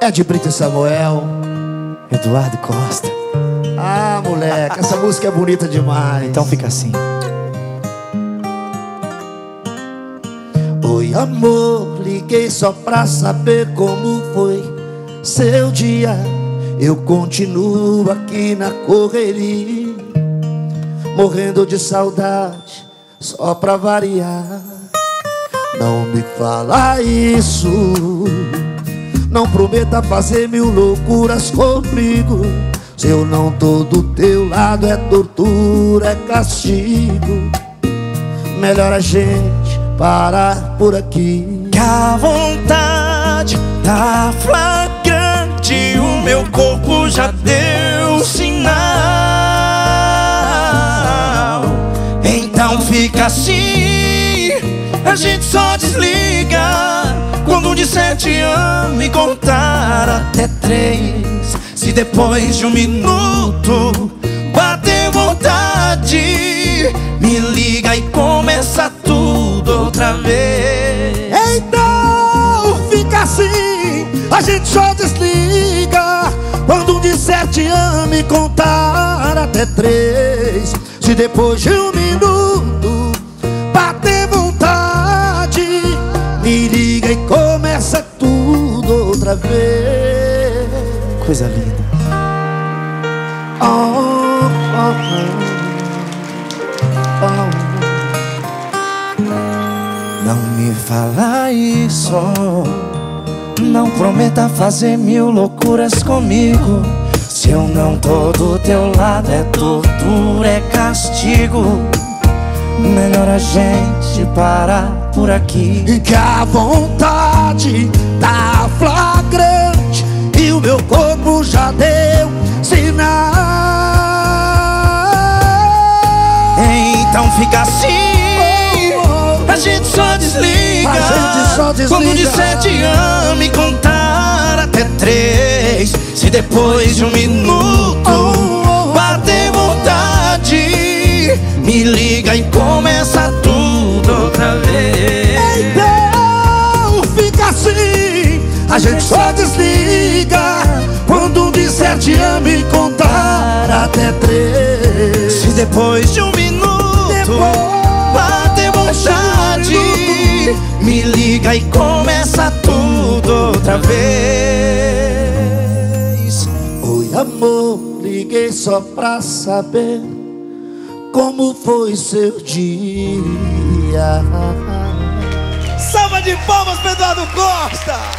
É de Brito e Samuel, Eduardo Costa. Ah, moleque, essa música é bonita demais. Então fica assim. Oi, amor, liguei só pra saber como foi seu dia. Eu continuo aqui na correria, morrendo de saudade, só pra variar. Não me fala isso, não prometa fazer mil loucuras comigo. Se eu não tô do teu lado é tortura, é castigo. Melhor a gente parar por aqui. Que a vontade tá flagrante, o meu corpo já deu sinal. Então fica assim, a gente só desliga quando disser te amo e contar até 3. Se depois de 1 minuto bater vontade, me liga e começa tudo outra vez. Então fica assim, a gente só desliga quando disser te amo e contar até 3. Se depois de 1 minuto bater vontade, me liga e começa tudo outra vez. Coisa linda. Oh, oh, oh, oh. Não me fala isso, não prometa fazer mil loucuras comigo. Se eu não tô do teu lado é tortura, é castigo. Melhor a gente parar por aqui. E que a vontade tá flagrante e o meu corpo já deu sinal. Então fica assim, a gente só desliga quando disser te amo e contar até 3. Se depois de 1 minuto bater vontade, me liga e começa tudo outra vez. Então fica assim, a gente só desliga quando disser te amo e contar até 3. Se depois de 1 minuto bater vontade, me liga e começa tudo outra vez. Oi, amor, liguei só pra saber como foi seu dia. Salva de palmas, Eduardo Costa!